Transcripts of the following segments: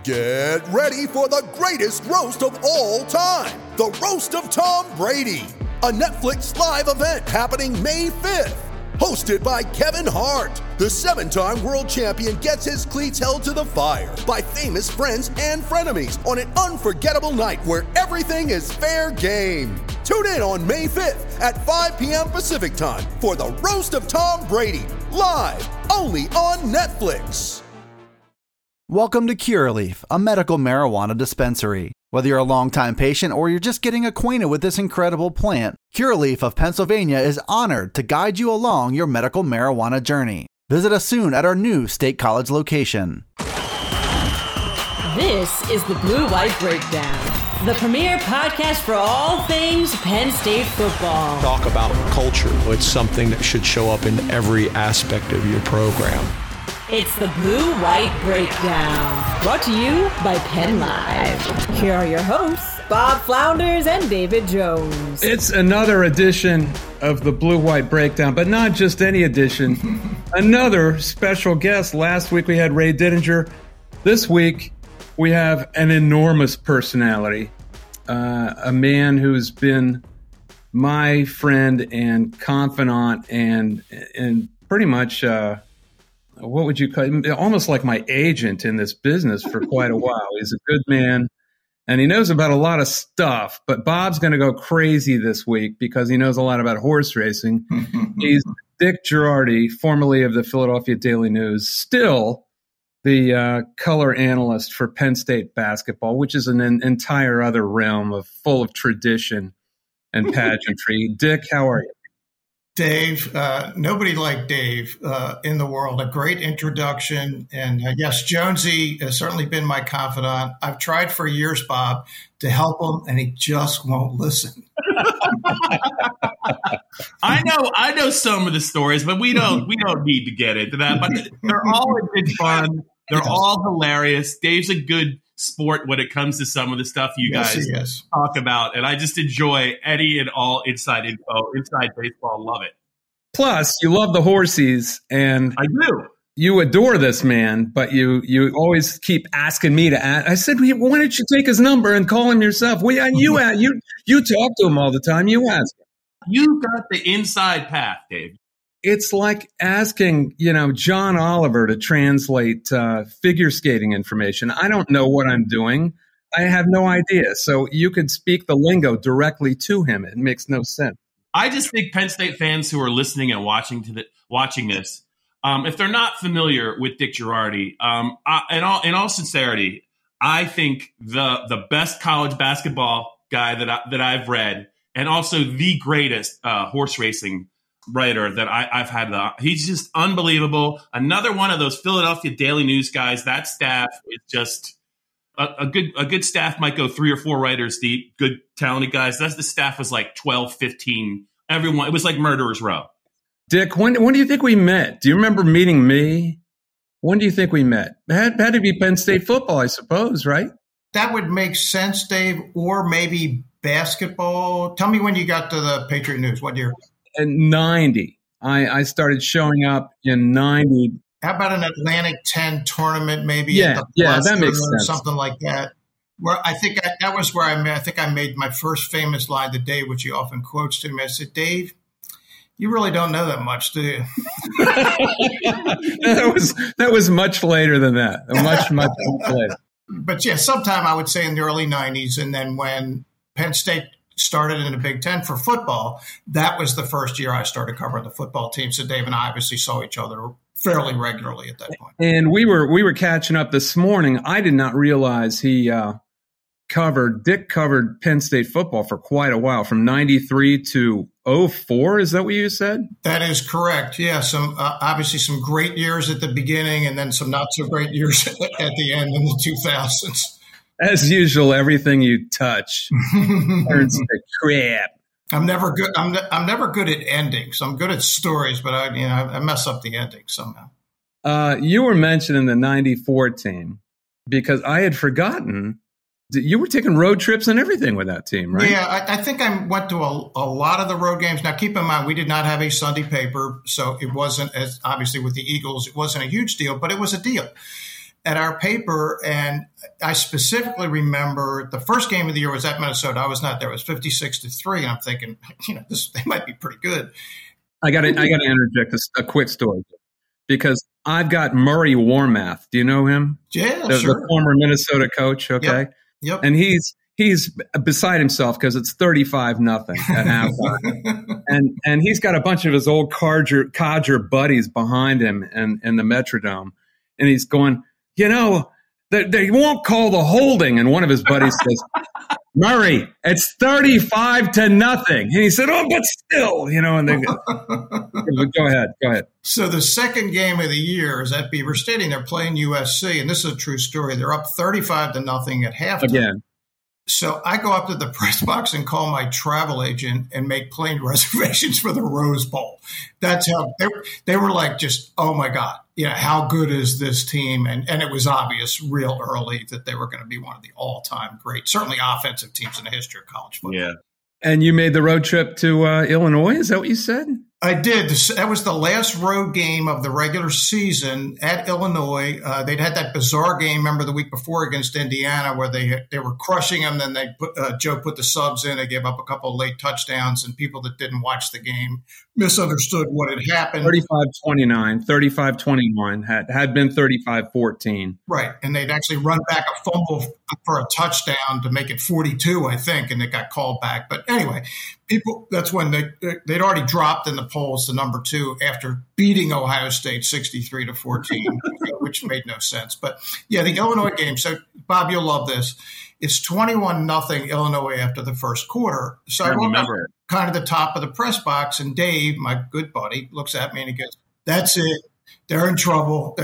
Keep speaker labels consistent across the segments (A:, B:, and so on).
A: Get ready for the greatest roast of all time, the Roast of Tom Brady, a Netflix live event happening May 5th. Hosted by Kevin Hart, the 7-time world champion gets his cleats held to the fire by famous friends and frenemies on an unforgettable night where everything is fair game. Tune in on May 5th at 5 p.m. Pacific time for the Roast of Tom Brady, live only on Netflix.
B: Welcome to Curaleaf, a medical marijuana dispensary. Whether you're a longtime patient or you're just getting acquainted with this incredible plant, Curaleaf of Pennsylvania is honored to guide you along your medical marijuana journey. Visit us soon at our new State College location.
C: This is the Blue White Breakdown, the premier podcast for all things Penn State football.
D: Talk about culture. It's something that should show up in every aspect of your program.
C: It's the Blue White Breakdown, brought to you by Penn Live. Here are your hosts, Bob Flounders and David Jones.
E: It's another edition of the Blue White Breakdown, but not just any edition. Another special guest. Last week we had Ray Didinger. This week we have an enormous personality, a man who's been my friend and confidant and pretty much... what would you call him? Almost like my agent in this business for quite a while. He's a good man, and he knows about a lot of stuff. But Bob's going to go crazy this week because he knows a lot about horse racing. He's Dick Girardi, formerly of the Philadelphia Daily News, still the color analyst for Penn State basketball, which is an entire other realm full of tradition and pageantry. Dick, how are you?
F: Dave, nobody like Dave in the world. A great introduction. And yes, Jonesy has certainly been my confidant. I've tried for years, Bob, to help him, and he just won't listen.
G: I know some of the stories, but we don't need to get into that. But they're all a good fun. They're all hilarious. Dave's a good sport when it comes to some of the stuff you guys talk about. And I just enjoy any and all inside info, inside baseball. Love it.
E: Plus, you love the horsies, and
G: I do.
E: You adore this man, but you always keep asking me to ask. I said, why don't you take his number and call him yourself? Well, you talk to him all the time. You ask him.
G: You got the inside path, Dave.
E: It's like asking, John Oliver to translate figure skating information. I don't know what I'm doing. I have no idea. So you could speak the lingo directly to him. It makes no sense.
G: I just think Penn State fans who are listening and watching this, if they're not familiar with Dick Girardi, in all sincerity, I think the best college basketball guy that I've read, and also the greatest horse racing writer that I've had. He's just unbelievable. Another one of those Philadelphia Daily News guys. That staff is just a good staff. Might go 3 or 4 writers deep. Good, talented guys. The staff was like 12, 15. Everyone. It was like Murderers Row.
E: Dick, when do you think we met? Do you remember meeting me? When do you think we met? It had to be Penn State football, I suppose, right?
F: That would make sense, Dave, or maybe basketball. Tell me when you got to the Patriot News. What year?
E: In 90. I started showing up in 90.
F: How about an Atlantic 10 tournament, maybe?
E: Yeah, that makes sense.
F: Something like that. Where I think that was where I made my first famous line to Dave, which he often quotes to me. I said, Dave, you really don't know that much, do you?
E: that was much later than that. Much later.
F: But yeah, sometime I would say in the early 90s. And then when Penn State started in the Big Ten for football, that was the first year I started covering the football team. So Dave and I obviously saw each other fairly regularly at that point.
E: And we were catching up this morning. I did not realize Dick covered Penn State football for quite a while, from 93 to 04. Is that what you said?
F: That is correct. Yeah. Obviously some great years at the beginning and then some not so great years at the end in the 2000s.
E: As usual, everything you touch turns to crap.
F: I'm never good. I'm never good at endings. I'm good at stories, but I mess up the ending somehow.
E: You were mentioning the 94 team because I had forgotten you were taking road trips and everything with that team, right?
F: Yeah, I think I went to a lot of the road games. Now, keep in mind, we did not have a Sunday paper, so it wasn't, as obviously with the Eagles, it wasn't a huge deal, but it was a deal. at our paper, and I specifically remember the first game of the year was at Minnesota. I was not there. It was 56-3, and I'm thinking, they might be pretty good.
E: I got to interject a quick story because I've got Murray Warmath. Do you know him?
F: Yeah,
E: sure. The former Minnesota coach. Okay.
F: Yep.
E: And he's beside himself because it's 35-0 at halftime, and he's got a bunch of his old codger buddies behind him in the Metrodome, and he's going, they won't call the holding, and one of his buddies says, Murray, it's 35-0, and he said, oh, but still, and they go ahead.
F: So the second game of the year is at Beaver Stadium. They're playing USC, and this is a true story. They're up 35-0 at halftime.
E: Again.
F: So I go up to the press box and call my travel agent and make plane reservations for the Rose Bowl. That's how they were like, just, oh my God, how good is this team? And it was obvious real early that they were going to be one of the all-time great, certainly offensive teams in the history of college football.
G: Yeah.
E: And you made the road trip to Illinois? Is that what you said?
F: I did. That was the last road game of the regular season at Illinois. They'd had that bizarre game, remember, the week before against Indiana, where they were crushing them. Then Joe put the subs in. They gave up a couple of late touchdowns, and people that didn't watch the game misunderstood what had happened.
E: 35-29, 35-21, had been 35-14.
F: Right, and they'd actually run back a fumble for a touchdown to make it 42, I think, and it got called back. But anyway, that's when they'd already dropped in the polls to number 2 after beating Ohio State 63-14, which made no sense. But yeah, the Illinois game. So Bob, you'll love this. It's 21-0 Illinois after the first quarter. So I remember kind of the top of the press box, and Dave, my good buddy, looks at me and he goes, "That's it. They're in trouble."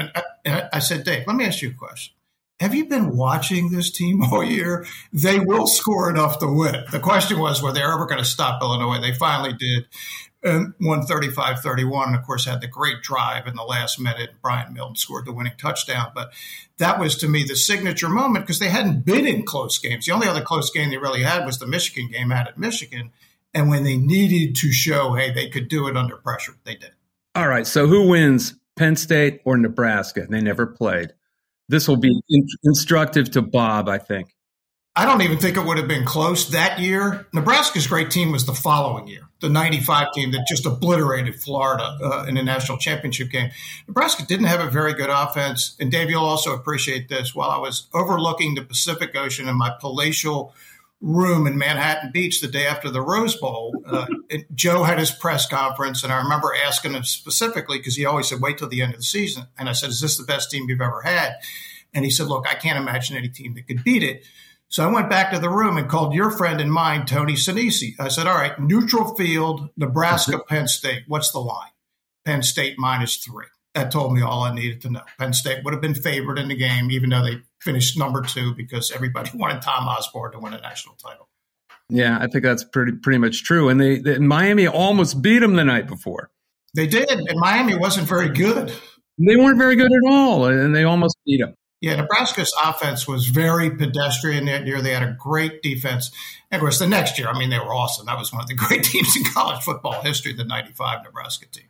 F: I said, "Dave, let me ask you a question. Have you been watching this team all year? They will score enough to win." The question was, were they ever going to stop Illinois? They finally did, and won 35-31, and of course had the great drive in the last minute. Brian Milton scored the winning touchdown. But that was, to me, the signature moment because they hadn't been in close games. The only other close game they really had was the Michigan game out at Michigan. And when they needed to show, hey, they could do it under pressure, they did.
E: All right, so who wins, Penn State or Nebraska? They never played. This will be instructive to Bob, I think.
F: I don't even think it would have been close that year. Nebraska's great team was the following year, the 95 team that just obliterated Florida in the national championship game. Nebraska didn't have a very good offense. And Dave, you'll also appreciate this. While I was overlooking the Pacific Ocean in my palatial room in Manhattan Beach the day after the Rose Bowl, Joe had his press conference, and I remember asking him specifically because he always said, wait till the end of the season. And I said, is this the best team you've ever had? And he said, look, I can't imagine any team that could beat it. So I went back to the room and called your friend and mine, Tony Sinisi. I said, all right, neutral field, Nebraska, Penn State. What's the line? Penn State -3. That told me all I needed to know. Penn State would have been favored in the game, even though they finished number 2 because everybody wanted Tom Osborne to win a national title.
E: Yeah, I think that's pretty much true. And Miami almost beat them the night before.
F: They did, and Miami wasn't very good.
E: They weren't very good at all, and they almost beat them.
F: Yeah, Nebraska's offense was very pedestrian that year. They had a great defense. And of course, the next year, they were awesome. That was one of the great teams in college football history, the 95 Nebraska team.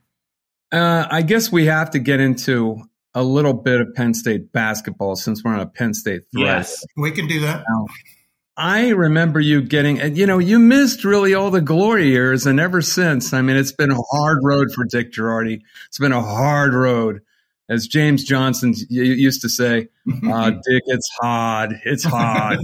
E: I guess we have to get into a little bit of Penn State basketball since we're on a Penn State thread.
F: Yes, we can do that.
E: Now, I remember you getting, you missed really all the glory years, and ever since, it's been a hard road for Dick Girardi. It's been a hard road. As James Johnson used to say, Dick, it's hard. It's hard.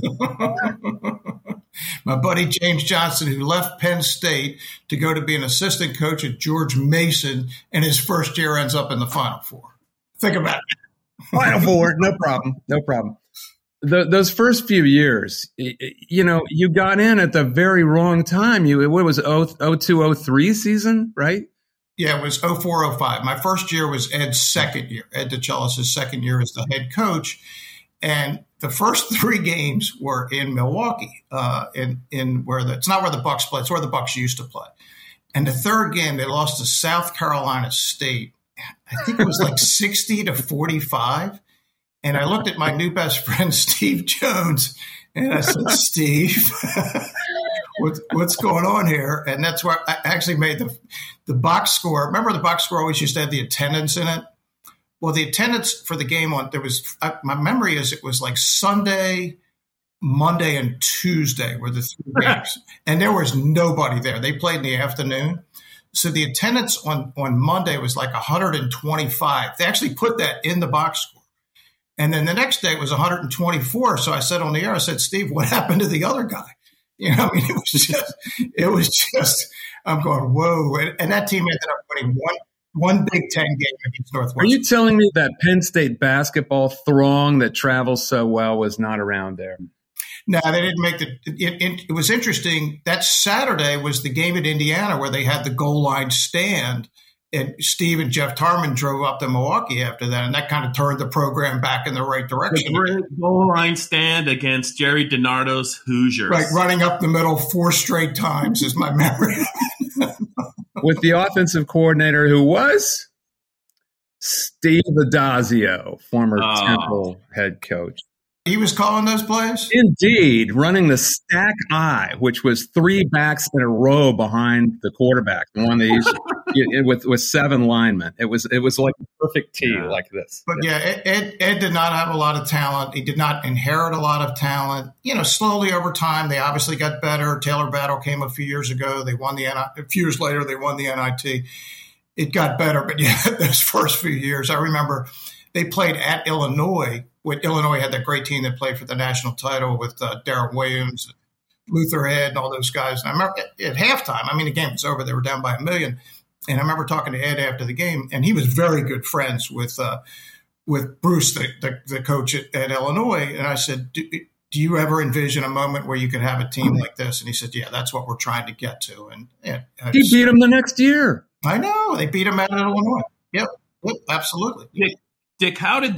F: My buddy James Johnson, who left Penn State to go to be an assistant coach at George Mason, and his first year ends up in the Final Four. Think about it.
E: Final Four, no problem. Those first few years, you got in at the very wrong time. What was 02-03 season, right?
F: Yeah, it was 04-05. My first year was Ed's second year, Ed DeChellis' second year as the head coach. And the first 3 games were in Milwaukee, it's not where the Bucks play, it's where the Bucks used to play. And the third game, they lost to South Carolina State. I think it was like 60-45. And I looked at my new best friend, Steve Jones, and I said, Steve, what's going on here? And that's where I actually made the box score. Remember the box score always used to have the attendance in it? Well, the attendance for the game my memory is it was like Sunday, Monday, and Tuesday were the 3 games. And there was nobody there. They played in the afternoon. So the attendance on Monday was like 125. They actually put that in the box score. And then the next day it was 124. So I said on the air, I said, Steve, what happened to the other guy? You know, I mean, it was just, I'm going, whoa. And that team ended up winning one Big Ten game against Northwestern.
E: Are you telling me that Penn State basketball throng that travels so well was not around there?
F: No, they didn't make it was interesting. That Saturday was the game at Indiana where they had the goal line stand, and Steve and Jeff Tarman drove up to Milwaukee after that, and that kind of turned the program back in the right direction.
G: The goal line stand against Jerry DiNardo's Hoosiers.
F: Right, running up the middle 4 straight times is my memory.
E: With the offensive coordinator who was Steve Addazio, former Temple head coach.
F: He was calling those plays?
E: Indeed, running the stack I, which was 3 backs in a row behind the quarterback, the one that used with 7 linemen. It was like a perfect T like this.
F: But Ed did not have a lot of talent. He did not inherit a lot of talent. You know, slowly over time, they obviously got better. Taylor Battle came a few years ago. They won a few years later, they won the NIT. It got better, but those first few years, I remember they played at Illinois. When Illinois had that great team that played for the national title with Darren Williams, Luther Head, and all those guys. And I remember at halftime, I mean, the game was over. They were down by 1 million. And I remember talking to Ed after the game, and he was very good friends with Bruce, the coach at Illinois. And I said, do you ever envision a moment where you could have a team like this? And he said, yeah, that's what we're trying to get to. And
E: he beat him the next year.
F: I know. They beat him at Illinois. Yep, absolutely.
G: Dick, how did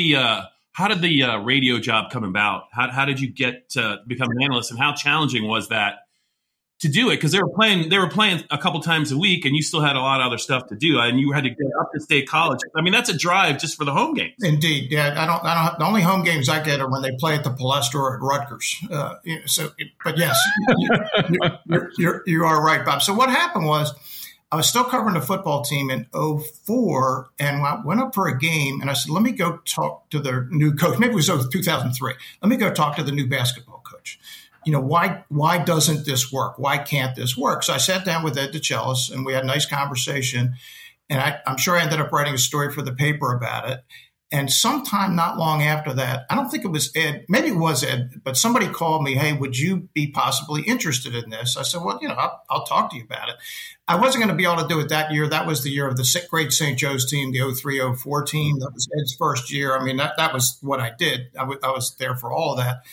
G: the radio job come about? How did you get to become an analyst, and how challenging was that to do it? Because they were playing a couple times a week, and you still had a lot of other stuff to do, and you had to get up to State College. I mean, that's a drive just for the home games.
F: Indeed, yeah. I don't. The only home games I get are when they play at the Palestra or at Rutgers. But yes, you are right, Bob. So what happened was, I was still covering the football team in 2004, and I went up for a game, and I said, let me go talk to the new coach. Maybe it was 2003. Let me go talk to the new basketball coach. You know, why doesn't this work? Why can't this work? So I sat down with Ed DeChellis, and we had a nice conversation, and I'm sure I ended up writing a story for the paper about it. And sometime not long after that, I don't think it was Ed, maybe it was Ed, but somebody called me, hey, would you be possibly interested in this? I said, well, I'll talk to you about it. I wasn't going to be able to do it that year. That was the year of the great St. Joe's team, the 03-04 team. That was Ed's first year. I mean, that was what I did. I was there for all of that.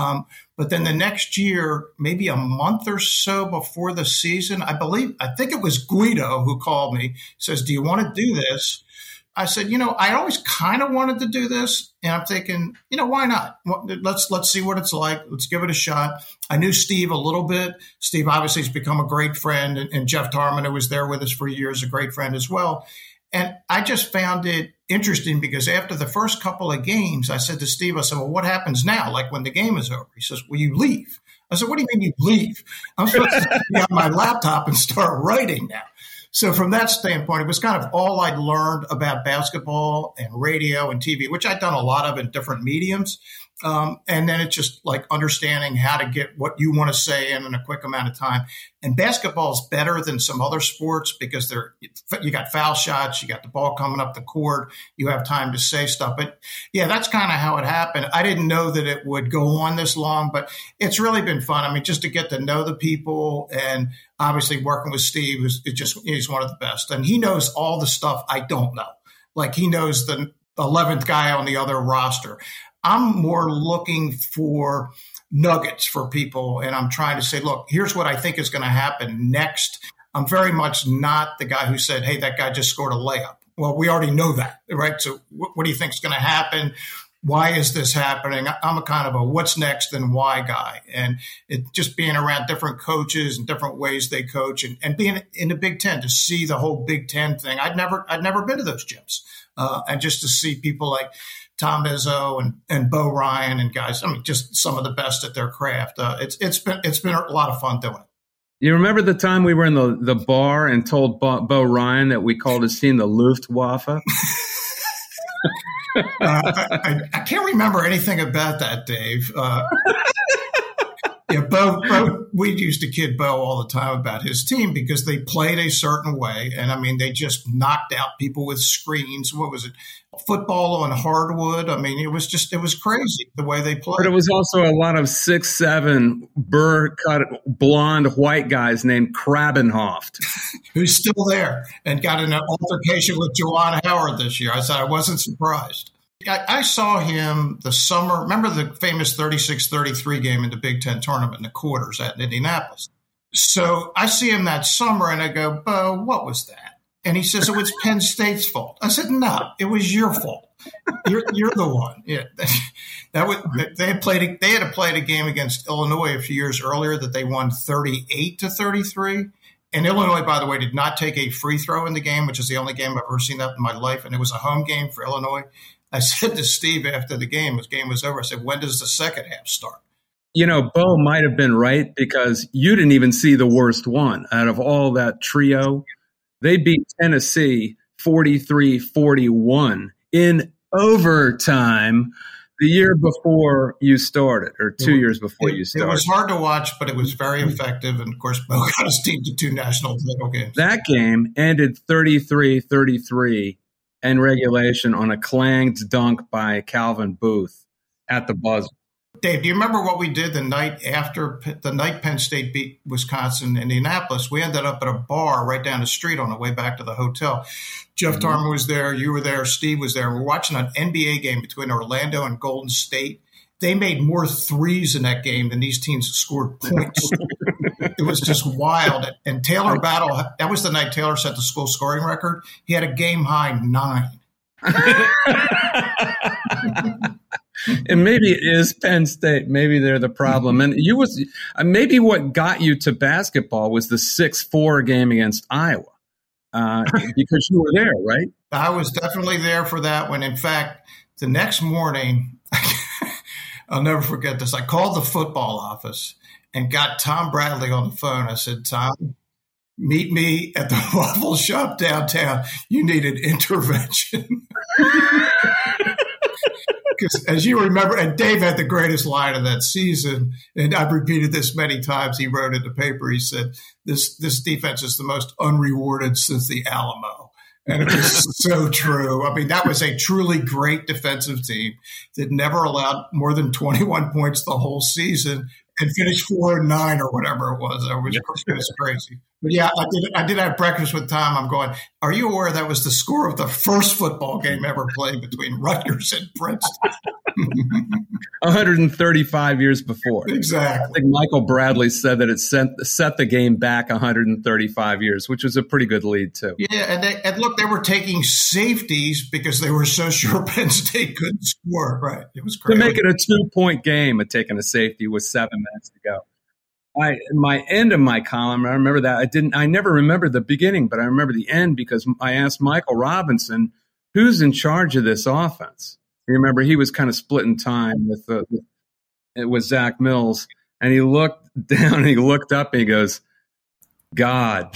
F: But then the next year, maybe a month or so before the season, I think it was Guido who called me, says, do you want to do this? I said, I always kind of wanted to do this. And I'm thinking, why not? Let's see what it's like. Let's give it a shot. I knew Steve a little bit. Steve obviously has become a great friend. And Jeff Tarman, who was there with us for years, a great friend as well. And I just found it interesting because after the first couple of games, I said to Steve, I said, well, what happens now? Like when the game is over? He says, well, you leave. I said, what do you mean you leave? I'm supposed to be on my laptop and start writing now. So from that standpoint, it was kind of all I'd learned about basketball and radio and TV, which I'd done a lot of in different mediums. And then it's just like understanding how to get what you want to say in a quick amount of time. And basketball is better than some other sports because you got foul shots, you got the ball coming up the court, you have time to say stuff. But yeah, that's kind of how it happened. I didn't know that it would go on this long, but it's really been fun. I mean, just to get to know the people, and obviously working with Steve, he's one of the best. And he knows all the stuff I don't know. Like he knows the 11th guy on the other roster. I'm more looking for nuggets for people, and I'm trying to say, look, here's what I think is going to happen next. I'm very much not the guy who said, hey, that guy just scored a layup. Well, we already know that, right? So what do you think is going to happen? Why is this happening? I'm a kind of a what's next and why guy. And it just being around different coaches and different ways they coach and being in the Big Ten to see the whole Big Ten thing. I'd never been to those gyms. And just to see people like Tom Izzo and Bo Ryan and guys, I mean, just some of the best at their craft. It's been a lot of fun doing it.
E: You remember the time we were in the bar and told Bo Ryan that we called his team the Luftwaffe?
F: I can't remember anything about that, Dave. Bo, we used to kid Bo all the time about his team because they played a certain way. And I mean, they just knocked out people with screens. What was it? Football on hardwood. I mean, it was crazy the way they played.
E: But it was also a lot of 6'7" burr-cut blonde white guys named Krabenhoft.
F: Who's still there and got in an altercation with Juwan Howard this year. I said I wasn't surprised. I saw him the summer. Remember the famous 36-33 game in the Big Ten tournament in the quarters at Indianapolis? So I see him that summer and I go, Bo, what was that? And he says, it was Penn State's fault. I said, no, it was your fault. You're the one. Yeah, they had played a game against Illinois a few years earlier that they won 38-33. And Illinois, by the way, did not take a free throw in the game, which is the only game I've ever seen that in my life. And it was a home game for Illinois. I said to Steve after the game was over, I said, when does the second half start?
E: Bo might have been right because you didn't even see the worst one out of all that trio. They beat Tennessee 43-41 in overtime the year before you started, or 2 years before you started.
F: It was hard to watch, but it was very effective. And, of course, Bo got his team to 2 national title games.
E: That game ended 33-33 in regulation on a clanged dunk by Calvin Booth at the buzzer.
F: Dave, do you remember what we did the night Penn State beat Wisconsin in Indianapolis? We ended up at a bar right down the street on the way back to the hotel. Jeff Tarman was there. You were there. Steve was there. We're watching an NBA game between Orlando and Golden State. They made more threes in that game than these teams scored points. It was just wild. And Taylor Battle, that was the night Taylor set the school scoring record. He had a game-high 9.
E: And maybe it is Penn State. Maybe they're the problem. And maybe what got you to basketball was the 6-4 game against Iowa, because you were there, right?
F: I was definitely there for that one. In fact, the next morning, I'll never forget this. I called the football office and got Tom Bradley on the phone. I said, Tom, meet me at the Waffle Shop downtown. You need an intervention. Because as you remember, and Dave had the greatest line of that season, and I've repeated this many times. He wrote in the paper, he said, this defense is the most unrewarded since the Alamo. And it was so true. I mean, that was a truly great defensive team that never allowed more than 21 points the whole season and finished 4-9 or whatever it was. It was crazy. But yeah, I did have breakfast with Tom. I'm going, are you aware that was the score of the first football game ever played between Rutgers and Princeton?
E: 135 years before.
F: Exactly.
E: I think Michael Bradley said that it set the game back 135 years, which was a pretty good lead, too.
F: Yeah, and look, they were taking safeties because they were so sure Penn State couldn't score. Right. It was crazy.
E: To make it a 2-point game of taking a safety with 7 minutes to go. My end of my column, I remember that. I never remember the beginning, but I remember the end because I asked Michael Robinson, who's in charge of this offense? You remember he was kind of splitting time with Zach Mills, and he looked down and he looked up and he goes, God.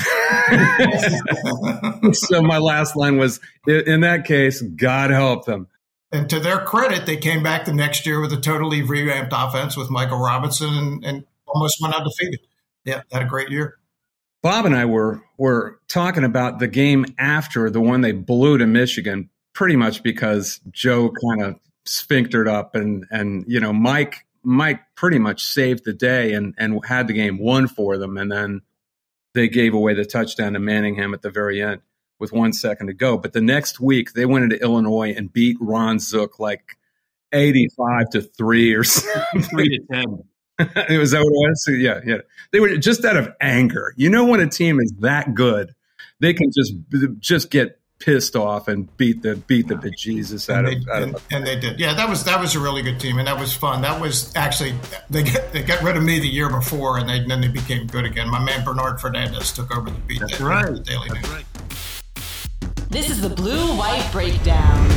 E: So my last line was, in that case, God help them.
F: And to their credit, they came back the next year with a totally revamped offense with Michael Robinson and almost went undefeated. Yeah, had a great year.
E: Bob and I were talking about the game after the one they blew to Michigan, pretty much because Joe kind of sphinctered up and Mike pretty much saved the day and had the game won for them. And then they gave away the touchdown to Manningham at the very end with 1 second to go. But the next week they went into Illinois and beat Ron Zook like 85-3 or something.
G: 3-10.
E: It was that what it was? So, yeah. They were just out of anger. When a team is that good, they can just get pissed off and beat the bejesus out of.
F: And they did. Yeah, that was a really good team, and that was fun. That was actually they got rid of me the year before, and then they became good again. My man Bernard Fernandez took over the beat.
G: That's right.
F: The Daily News.
G: Right.
C: This is the Blue-White Breakdown.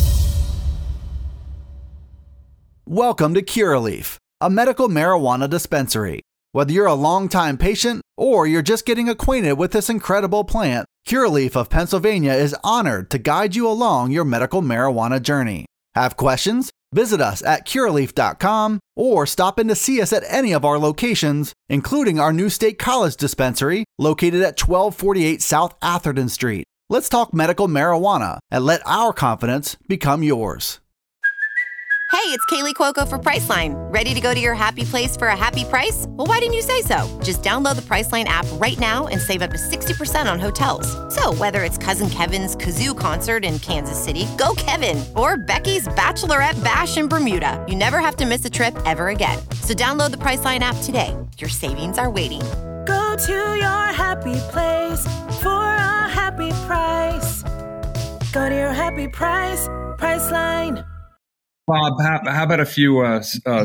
B: Welcome to Curaleaf, a medical marijuana dispensary. Whether you're a longtime patient or you're just getting acquainted with this incredible plant, Curaleaf of Pennsylvania is honored to guide you along your medical marijuana journey. Have questions? Visit us at Curaleaf.com or stop in to see us at any of our locations, including our new State College dispensary located at 1248 South Atherton Street. Let's talk medical marijuana and let our confidence become yours.
H: Hey, it's Kaylee Cuoco for Priceline. Ready to go to your happy place for a happy price? Well, why didn't you say so? Just download the Priceline app right now and save up to 60% on hotels. So whether it's Cousin Kevin's Kazoo Concert in Kansas City, go Kevin, or Becky's Bachelorette Bash in Bermuda, you never have to miss a trip ever again. So download the Priceline app today. Your savings are waiting.
I: Go to your happy place for a happy price. Go to your happy price, Priceline.
E: Bob, how about a few at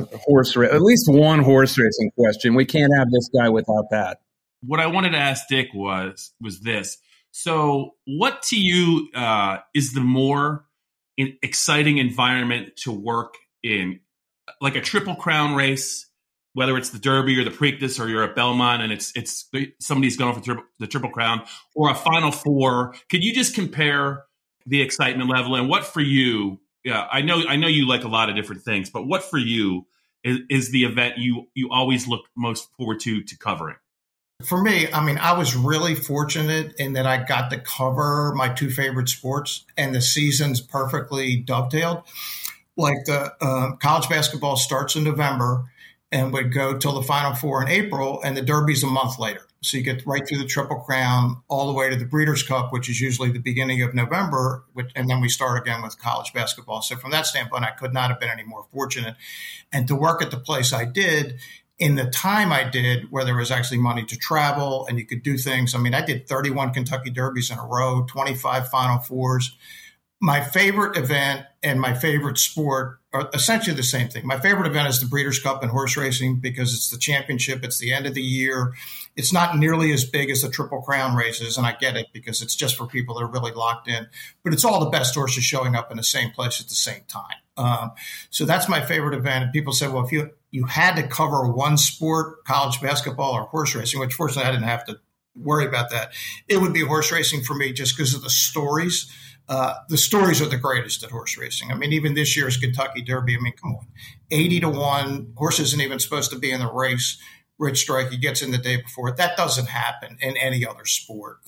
E: least one horse racing question? We can't have this guy without that.
G: What I wanted to ask Dick was this. So what to you is the more exciting environment to work in, like a Triple Crown race, whether it's the Derby or the Preakness, or you're at Belmont and it's somebody's going for the Triple Crown, or a Final Four? Could you just compare the excitement level, and what for you? Yeah, I know you like a lot of different things, but what for you is the event you always look most forward to covering?
F: For me, I mean, I was really fortunate in that I got to cover my two favorite sports, and the seasons perfectly dovetailed. Like the college basketball starts in November and would go till the Final Four in April, and the Derby's a month later. So you get right through the Triple Crown all the way to the Breeders' Cup, which is usually the beginning of November, and then we start again with college basketball. So from that standpoint, I could not have been any more fortunate. And to work at the place I did in the time I did, where there was actually money to travel and you could do things. I mean, I did 31 Kentucky Derbies in a row, 25 Final Fours. My favorite event and my favorite sport are essentially the same thing. My favorite event is the Breeders' Cup in horse racing because it's the championship. It's the end of the year. It's not nearly as big as the Triple Crown races, and I get it because it's just for people that are really locked in. But it's all the best horses showing up in the same place at the same time. So that's my favorite event. And people say, well, if you had to cover one sport, college basketball or horse racing, which fortunately I didn't have to worry about that, it would be horse racing for me just because of the stories. The stories are the greatest at horse racing. I mean, even this year's Kentucky Derby, I mean, come on, 80-1, horse isn't even supposed to be in the race. Rich Strike, he gets in the day before. That doesn't happen in any other sport.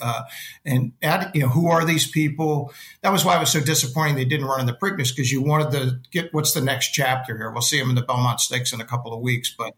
F: Who are these people? That was why it was so disappointing they didn't run in the Preakness, because you wanted to get what's the next chapter here. We'll see them in the Belmont Stakes in a couple of weeks. But,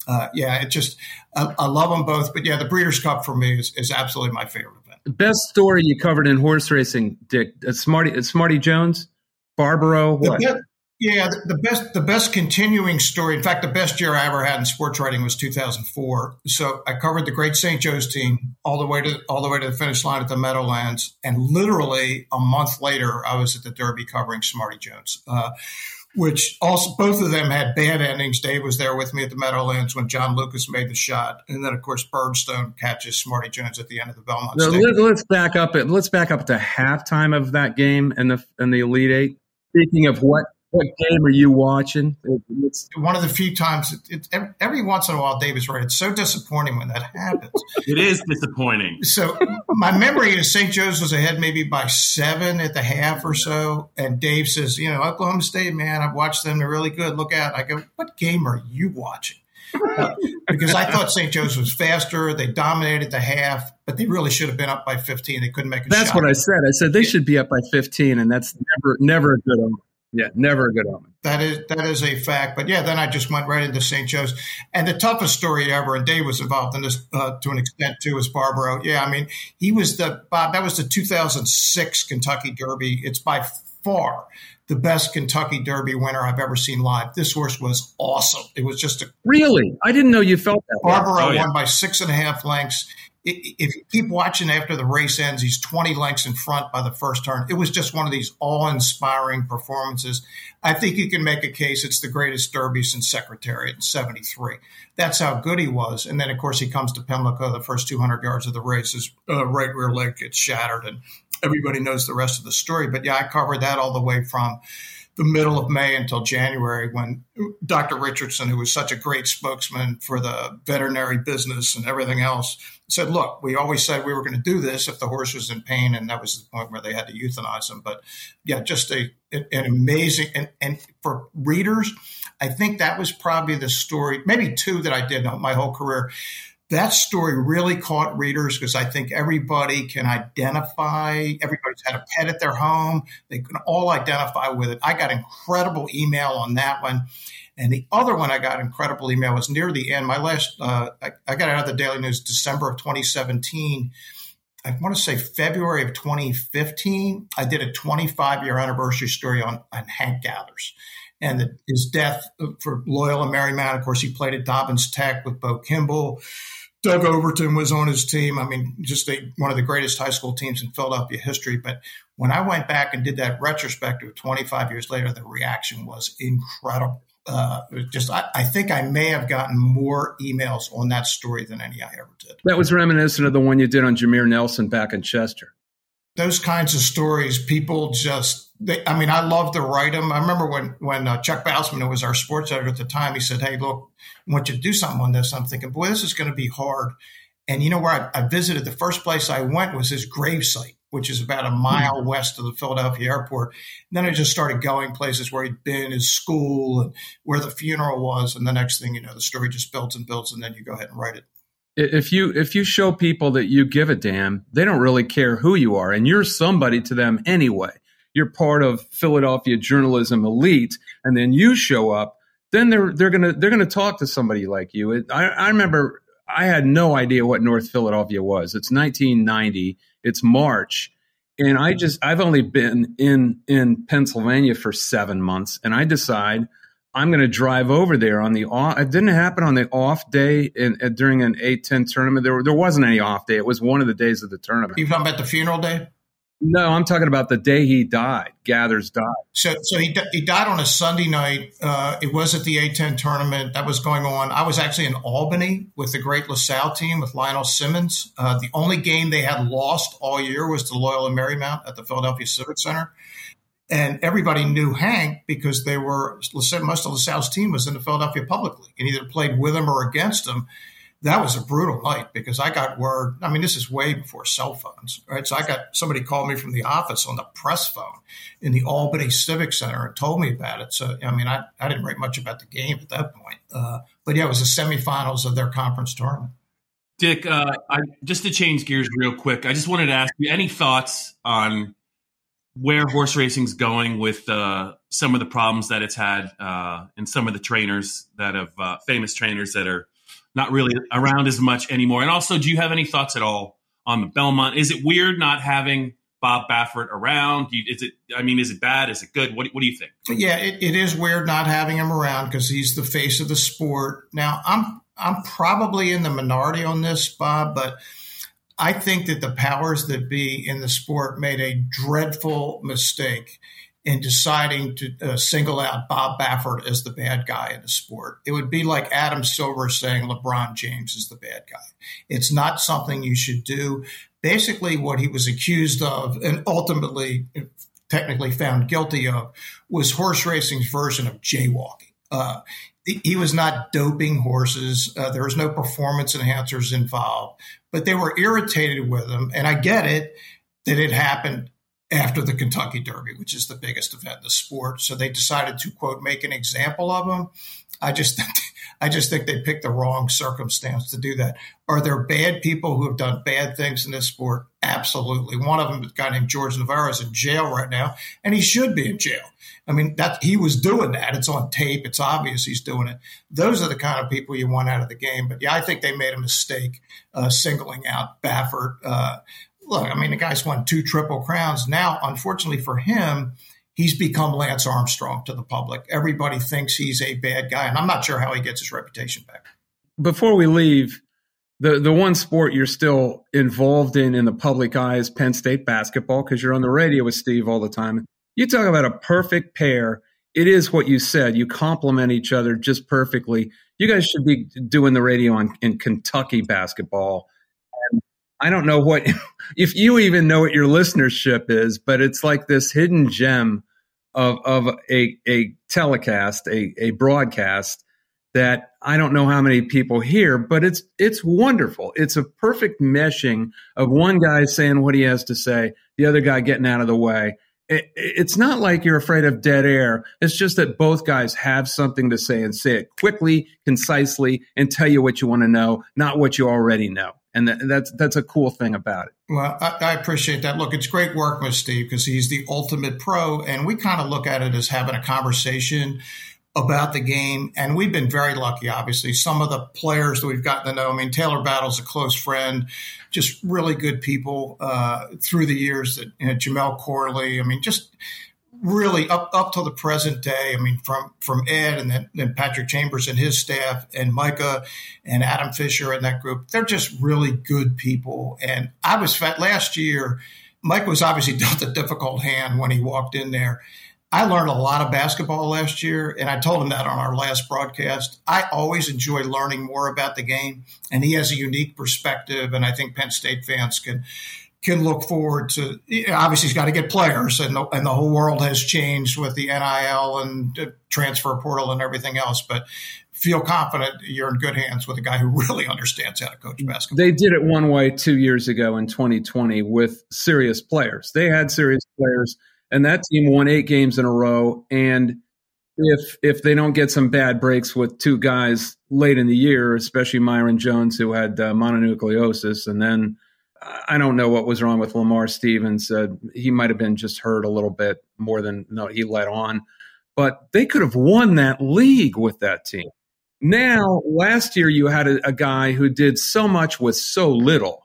F: I love them both. But, yeah, the Breeders' Cup for me is absolutely my favorite event.
E: The best story you covered in horse racing, Dick, Smarty Jones, Barbaro, what?
F: The best continuing story. In fact, the best year I ever had in sports writing was 2004. So I covered the Great St. Joe's team all the way to the finish line at the Meadowlands, and literally a month later, I was at the Derby covering Smarty Jones, which also both of them had bad endings. Dave was there with me at the Meadowlands when John Lucas made the shot, and then of course Birdstone catches Smarty Jones at the end of the Belmont.
E: So let's back up to halftime of that game and the Elite Eight. Speaking of what game are you watching?
F: It's one of the few times. Every once in a while, Dave is right. It's so disappointing when that happens.
G: It is disappointing.
F: So my memory is St. Joe's was ahead maybe by 7 at the half or so. And Dave says, Oklahoma State, man, I've watched them. They're really good. Look out. I go, what game are you watching? Because I thought St. Joe's was faster. They dominated the half, but they really should have been up by 15. They couldn't make a shot.
E: That's what I said. I said they should be up by 15, and that's never a good omen. Yeah, never a good omen.
F: That is a fact. But yeah, then I just went right into St. Joe's. And the toughest story ever, and Dave was involved in this to an extent too, was Barbaro. Yeah, I mean, that was the 2006 Kentucky Derby. It's by far the best Kentucky Derby winner I've ever seen live. This horse was awesome. It was just
E: Really? I didn't know you felt that.
F: Barbaro won by 6.5 lengths. If you keep watching after the race ends, he's 20 lengths in front by the first turn. It was just one of these awe-inspiring performances. I think you can make a case it's the greatest Derby since Secretariat in 73. That's how good he was. And then, of course, he comes to Pimlico. The first 200 yards of the race, his right rear leg gets shattered, and everybody knows the rest of the story. But, yeah, I covered that all the way from the middle of May until January, when Dr. Richardson, who was such a great spokesman for the veterinary business and everything else, said, look, we always said we were going to do this if the horse was in pain. And that was the point where they had to euthanize him. But yeah, just an amazing, and for readers, I think that was probably the story, maybe two that I did my whole career. That story really caught readers because I think everybody can identify. Everybody's had a pet at their home. They can all identify with it. I got incredible email on that one. And the other one I got incredible email was near the end. My last, I got out of the Daily News December of 2017. I want to say February of 2015. I did a 25-year anniversary story on Hank Gathers. And his death for Loyola Marymount. Of course, he played at Dobbins Tech with Bo Kimball. Doug Overton was on his team. I memean, just one of the greatest high school teams in Philadelphia history. But when I went back and did that retrospective 25 years later, the reaction was incredible. I think I may have gotten more emails on that story than any I ever did.
E: That was reminiscent of the one you did on Jameer Nelson back in Chester.
F: Those kinds of stories, people I love to write them. I remember when Chuck Bousman, who was our sports editor at the time, he said, hey, look, I want you to do something on this. I'm thinking, boy, this is going to be hard. And you know where I visited, the first place I went was his gravesite, which is about a mile west of the Philadelphia airport. And then I just started going places where he'd been, his school, and where the funeral was. And the next thing you know, the story just builds and builds, and then you go ahead and write it.
E: If you show people that you give a damn, they don't really care who you are, and you're somebody to them anyway. You're part of Philadelphia journalism elite, and then you show up, then they're gonna talk to somebody like you. I remember I had no idea what North Philadelphia was. It's 1990. It's March, and I've only been in Pennsylvania for 7 months, and I decide I'm going to drive over there on the off. It didn't happen on the off day during an A-10 tournament. There wasn't any off day. It was one of the days of the tournament.
F: You talking about the funeral day?
E: No, I'm talking about the day he died. Gathers died.
F: So he died on a Sunday night. It was at the A-10 tournament that was going on. I was actually in Albany with the great LaSalle team with Lionel Simmons. The only game they had lost all year was to Loyola Marymount at the Philadelphia Civic Center. And everybody knew Hank because most of LaSalle's team was in the Philadelphia Public League and either played with him or against him. That was a brutal night because I got word. I mean, this is way before cell phones, right? So I got somebody called me from the office on the press phone in the Albany Civic Center and told me about it. So, I mean, I didn't write much about the game at that point. But yeah, it was the semifinals of their conference tournament.
G: Dick, just to change gears real quick, I just wanted to ask you any thoughts on where horse racing's going with some of the problems that it's had and some of the trainers that have famous trainers that are not really around as much anymore. And also, do you have any thoughts at all on the Belmont? Is it weird not having Bob Baffert around? Is it bad? Is it good? What do you think?
F: Yeah, it is weird not having him around because he's the face of the sport. Now, I'm probably in the minority on this, Bob, but I think that the powers that be in the sport made a dreadful mistake in deciding to single out Bob Baffert as the bad guy in the sport. It would be like Adam Silver saying LeBron James is the bad guy. It's not something you should do. Basically, what he was accused of and ultimately technically found guilty of was horse racing's version of jaywalking. He was not doping horses. There was no performance enhancers involved, but they were irritated with him. And I get it that it happened after the Kentucky Derby, which is the biggest event in the sport. So they decided to, quote, make an example of him. I just think they picked the wrong circumstance to do that. Are there bad people who have done bad things in this sport? Absolutely. One of them, a guy named George Navarro, is in jail right now, and he should be in jail. I mean, he was doing that. It's on tape. It's obvious he's doing it. Those are the kind of people you want out of the game. But, yeah, I think they made a mistake singling out Baffert. Look, I mean, the guy's won 2 Triple Crowns. Now, unfortunately for him, he's become Lance Armstrong to the public. Everybody thinks he's a bad guy, and I'm not sure how he gets his reputation back.
E: Before we leave, the one sport you're still involved in the public eye is Penn State basketball because you're on the radio with Steve all the time. You talk about a perfect pair. It is what you said. You complement each other just perfectly. You guys should be doing the radio in Kentucky basketball. And I don't know if you even know what your listenership is, but it's like this hidden gem of a telecast, a broadcast that I don't know how many people hear, but it's wonderful. It's a perfect meshing of one guy saying what he has to say, the other guy getting out of the way. It's not like you're afraid of dead air. It's just that both guys have something to say and say it quickly, concisely, and tell you what you want to know, not what you already know. And that's a cool thing about it.
F: Well, I appreciate that. Look, it's great work with Steve because he's the ultimate pro, and we kind of look at it as having a conversation about the game. And we've been very lucky, obviously. Some of the players that we've gotten to know, I mean, Taylor Battle's a close friend, just really good people through the years. That Jamel Corley, I mean, just really up to the present day. I mean, from Ed and then Patrick Chambers and his staff and Micah and Adam Fisher and that group, they're just really good people. And I was last year, Mike was obviously dealt a difficult hand when he walked in there. I learned a lot of basketball last year, and I told him that on our last broadcast. I always enjoy learning more about the game, and he has a unique perspective, and I think Penn State fans can look forward to. Obviously, he's got to get players, and the whole world has changed with the NIL and transfer portal and everything else, but feel confident you're in good hands with a guy who really understands how to coach basketball.
E: They did it one way 2 years ago in 2020 with serious players. They had serious players. And that team won 8 games in a row. And if they don't get some bad breaks with 2 guys late in the year, especially Myron Jones, who had mononucleosis, and then I don't know what was wrong with Lamar Stevens. He might have been just hurt a little bit more than he let on. But they could have won that league with that team. Now, last year you had a guy who did so much with so little.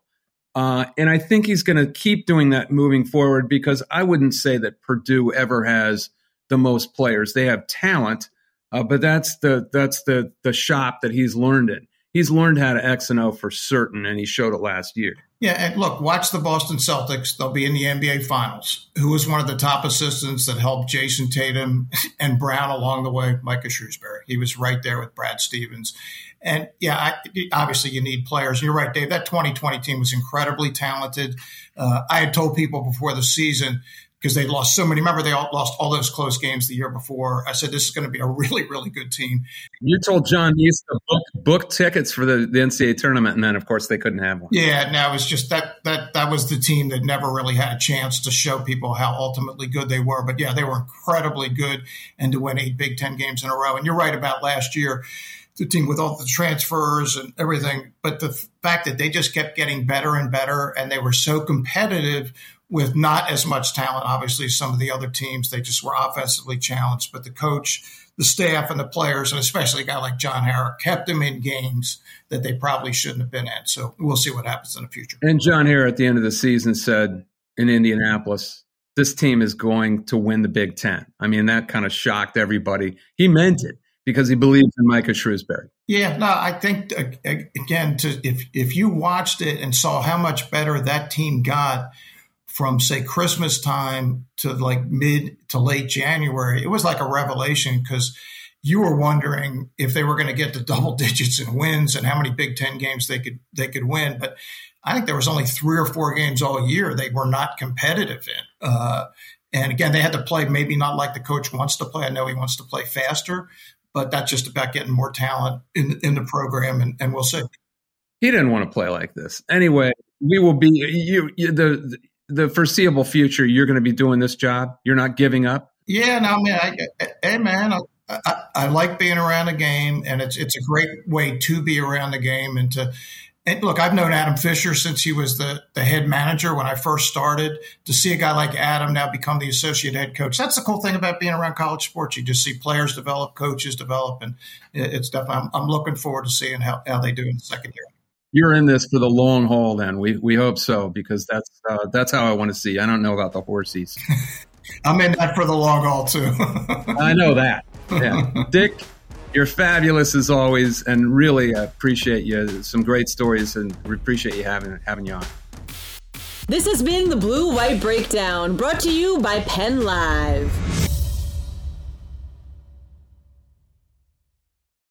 E: And I think he's going to keep doing that moving forward because I wouldn't say that Purdue ever has the most players. They have talent, but that's the shop that he's learned in. He's learned how to X and O for certain, and he showed it last year.
F: Yeah, and look, watch the Boston Celtics. They'll be in the NBA Finals. Who was one of the top assistants that helped Jason Tatum and Brown along the way? Micah Shrewsbury. He was right there with Brad Stevens. And, yeah, obviously you need players. You're right, Dave. That 2020 team was incredibly talented. I had told people before the season, because they lost so many. Remember, they lost all those close games the year before. I said, this is going to be a really, really good team.
E: You told John East to book tickets for the NCAA tournament, and then, of course, they couldn't have one.
F: Yeah, no, it was just that was the team that never really had a chance to show people how ultimately good they were. But, yeah, they were incredibly good, and to win 8 Big Ten games in a row. And you're right about last year, the team with all the transfers and everything. But the fact that they just kept getting better and better, and they were so competitive with not as much talent, obviously, as some of the other teams. They just were offensively challenged. But the coach, the staff, and the players, and especially a guy like John Harrar, kept them in games that they probably shouldn't have been in. So we'll see what happens in the future.
E: And John Harrar at the end of the season said in Indianapolis, this team is going to win the Big Ten. I mean, that kind of shocked everybody. He meant it because he believes in Micah Shrewsbury.
F: Yeah, no, I think, again, if you watched it and saw how much better that team got from, say, Christmas time to like mid to late January, it was like a revelation because you were wondering if they were going to get to double digits in wins and how many Big Ten games they could win. But I think there was only 3 or 4 games all year they were not competitive in. And again, they had to play maybe not like the coach wants to play. I know he wants to play faster, but that's just about getting more talent in the program, and we'll see.
E: He didn't want to play like this. Anyway, we will be the foreseeable future. You're going to be doing this job. You're not giving up.
F: Yeah, no, man. I like being around the game, and it's a great way to be around the game and look, I've known Adam Fisher since he was the head manager when I first started. To see a guy like Adam now become the associate head coach, that's the cool thing about being around college sports. You just see players develop, coaches develop, and it's definitely. I'm looking forward to seeing how they do in the second year.
E: You're in this for the long haul, then. We hope so, because that's how I want to see. I don't know about the horsies.
F: I'm in that for the long haul too.
E: I know that. Yeah, Dick. You're fabulous as always, and really appreciate you. Some great stories, and we appreciate you having you on.
C: This has been the Blue White Breakdown, brought to you by Penn Live.